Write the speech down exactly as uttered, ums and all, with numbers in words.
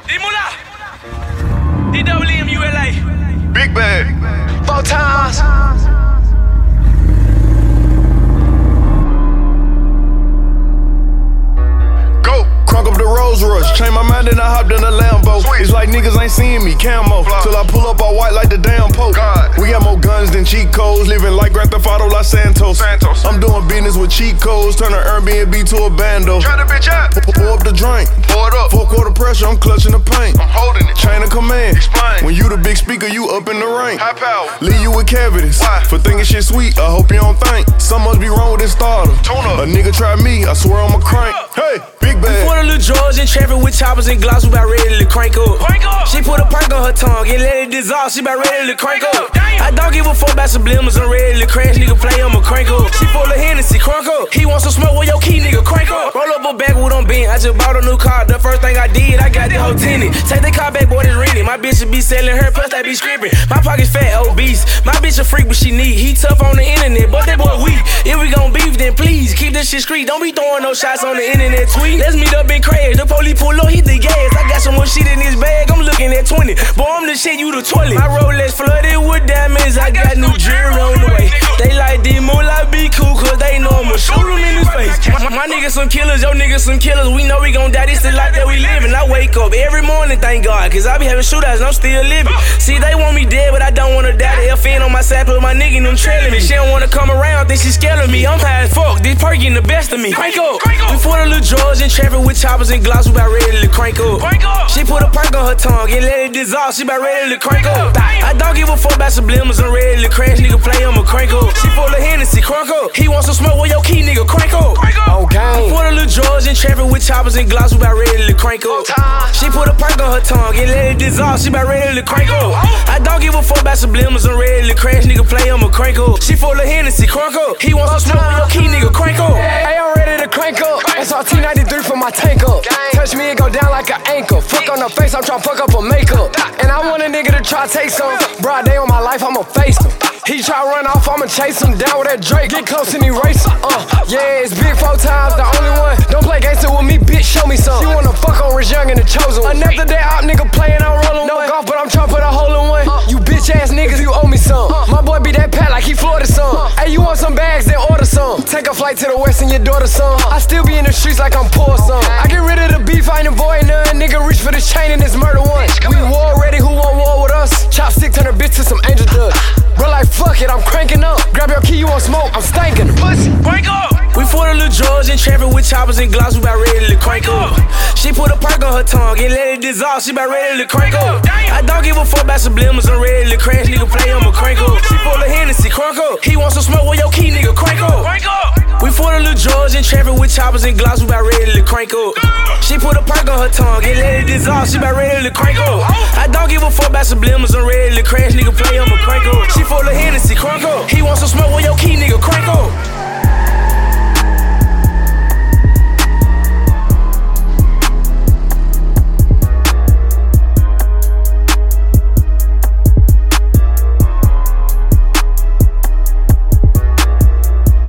D-Mula. D W M U L A. Big bag. Four times. Go. Crunk up the Rolls Royce, change my mind and I hopped in a Lambo. Sweet. It's like niggas ain't seeing me, camo. Fly. Till I pull up all white like the damn Pope. God. We got more guns than cheat codes, living like Grand Theft Auto Los Santos. Santos. I'm doing business with cheat codes, turn an Airbnb to a bando. Try the bitch out. Pour, pour up the drink, Pour it up. four quarter pressure, I'm clutching the paint. I'm holding it. Chain of command. Explain. When you the big speaker, you up in the rank. High power. Leave you with cavities. Why? For thinking shit sweet, I hope you don't think. Something must be wrong with this starter. Tune up. A nigga try me, I swear I'm a crank. Hey, big bag. For the little George in traffic with choppers and gloss, we about ready to crank up. Crank up. She put a perk on her tongue and let it dissolve, she about ready to crank up. Damn. I don't give a fuck about subliminals, I'm ready to crash, nigga play, I'ma crank up. She full of Hennessy, crank up. He wants some smoke with your key, nigga, crank up. Roll up a backwood on Ben, I just bought a new car, the first thing I did, I got the whole tinted. Take the car back, boy, this rented. My bitch should be selling her, plus they be scripting. My pocket's fat, obese. My bitch a freak, but she need. He tough on the internet, but that boy weak. If we gon' beef, then please keep this shit street. Don't be throwing no shots on the internet tweet. Let's meet up and crash. The police pull up, hit the gas. I got so much shit in this bag, I'm looking at twenty. Boy, I'm the shit, you the toilet. My Rolex flooded with diamonds, I got new jewelry on the way. They like D-Mula, be cool, cause they know I'ma shoot them in his face. My, my niggas some killers, your niggas some killers. We know we gon' die, this the life that we living. I wake up every morning, thank God, cause I be having shootouts and I'm still living. See, they want me dead, but I don't wanna die. The F N on my side, put my nigga in them trailing me. She don't wanna come around, think she scared of me. I'm high as fuck, this perk getting the best of me. Crank up. We for the little George in traffic with choppers and gloss, we about ready to crank up. She put a perk on her tongue and let it dissolve, she about ready to crank up. I don't give a fuck about subliminals, I'm ready to crash, nigga play, I'ma crank up. She full of Hennessy, crank up. He wants some smoke with your key, nigga, crank up. Okay. For the little George in traffic with choppers and gloss, we about ready to crank up. She put a perk on her tongue and let it dissolve, she about ready to crank up. I don't give a fuck about subliminals, I'm ready to crash, nigga play, I'ma crank up. She full of Hennessy, crank up. He wants some smoke with your key, nigga, crank up. Hey, I'm ready to crank up. S R T ninety-three for my tank up. Touch me and go down like an ankle. Fuck on the face, I'm tryna fuck up her makeup. And I want a nigga to try take some. Broad day on my life, I'ma face him. He try run off, I'ma chase him down with that Drake. Get close and erase him. Uh, yeah, it's big four times, the only one. Don't play gangster with me, bitch, show me some. She wanna fuck on Rich Young and the chosen one. Another day out, nigga playing, I'm rolling no one. Golf, but I'm tryna put a hole in one. You bitch ass niggas, you owe me some. My boy be that pat like he Florida son. Hey, you want some bags, then order some. Take a flight to the west and your daughter son. I still be in the streets like I'm poor son. I get rid of the beef, I ain't avoid none. Nigga reach for this chain and this murder one. We war ready, who want war with us? Chopstick turn her bitch to some angel dust. Bro, like fuck it, I'm cranking up. Grab your key, you want smoke, I'm stankin' her. Pussy, crank up. We for the little George in traffic with choppers and gloss, we about ready to crank up. She put a perk on her tongue and let it dissolve, she about ready to crank up. I don't give a fuck about subliminals, I'm ready to crash, nigga play, I'ma crank up. She full of Hennessy, crank up. He wants some smoke with your key, nigga, crank up. We for the little George in traffic with choppers and gloss, we about ready to crank up. She put a perk on her tongue and let it dissolve, she about ready to crank up. I don't give a fuck about subliminals, I'm ready to crash, nigga play, I'ma crank up. She full of Hennessy, crank up. He wants some smoke with your key, nigga, crank up.